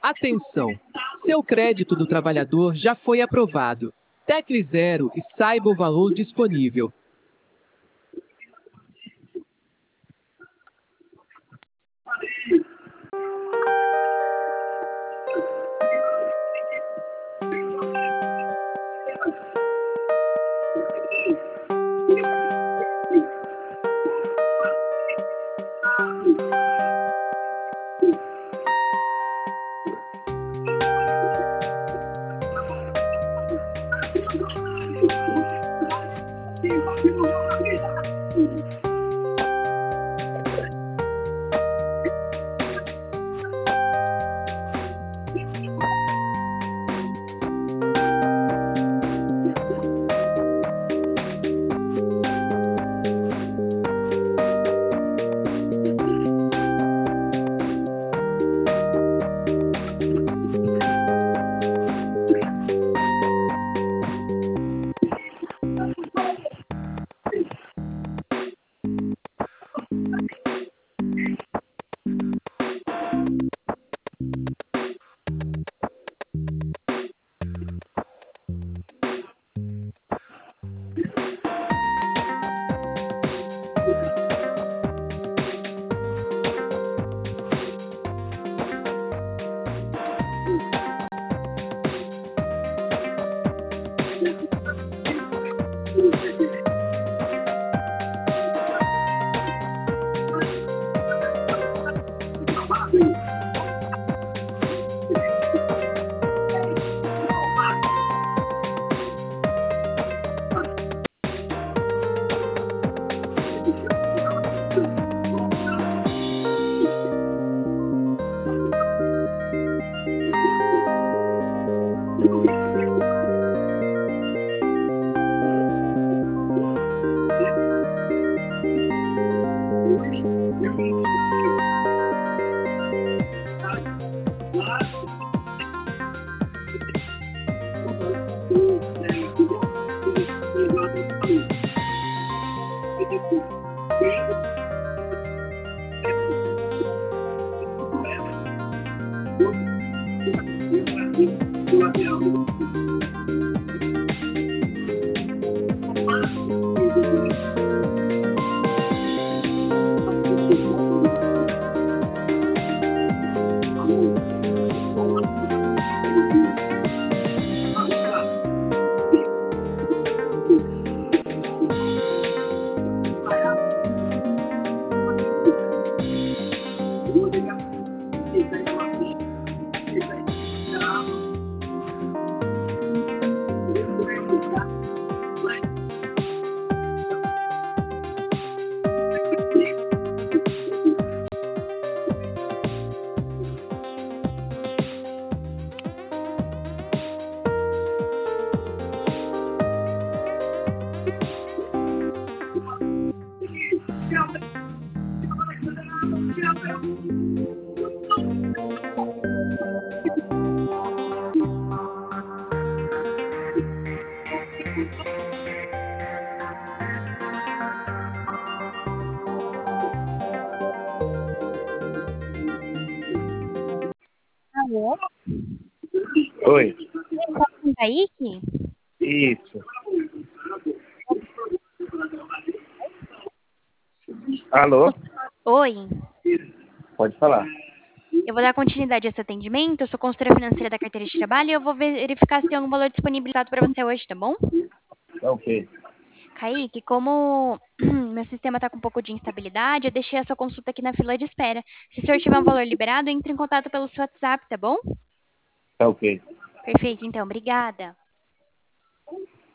Atenção! Seu crédito do trabalhador já foi aprovado. Tecle 0 e saiba o valor disponível. Alô? Oi, Fala com o Kaique? isso. Alô? Oi, Pode falar. eu vou dar continuidade a esse atendimento. Eu sou consultora financeira da carteira de trabalho e eu vou verificar se tem algum valor disponibilizado para você hoje, tá bom? Tá ok. Kaique, como meu sistema está com um pouco de instabilidade, eu deixei a sua consulta aqui na fila de espera. Se o senhor tiver um valor liberado, entre em contato pelo seu WhatsApp, tá bom? Tá ok. Perfeito, então, obrigada.